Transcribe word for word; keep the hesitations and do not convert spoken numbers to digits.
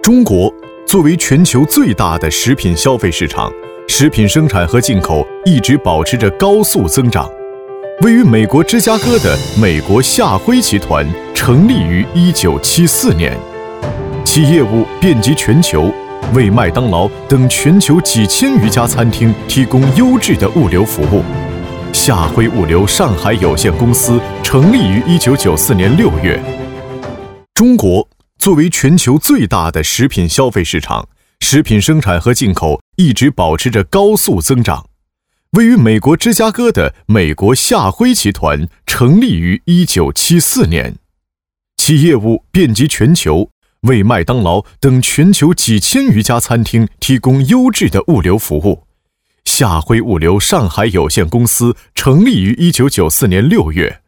中国作为全球最大的食品消费市场，食品生产和进口一直保持着高速增长。位于美国芝加哥的美国夏辉集团成立于一九七四年，其业务遍及全球，为麦当劳等全球几千余家餐厅提供优质的物流服务。夏辉物流上海有限公司成立于一九九四年六月。中国作为全球最大的食品消费市场，食品生产和进口一直保持着高速增长。位于美国芝加哥的美国夏辉集团成立于一九七四年，其业务遍及全球，为麦当劳等全球几千余家餐厅提供优质的物流服务。夏辉物流上海有限公司成立于一九九四年六月。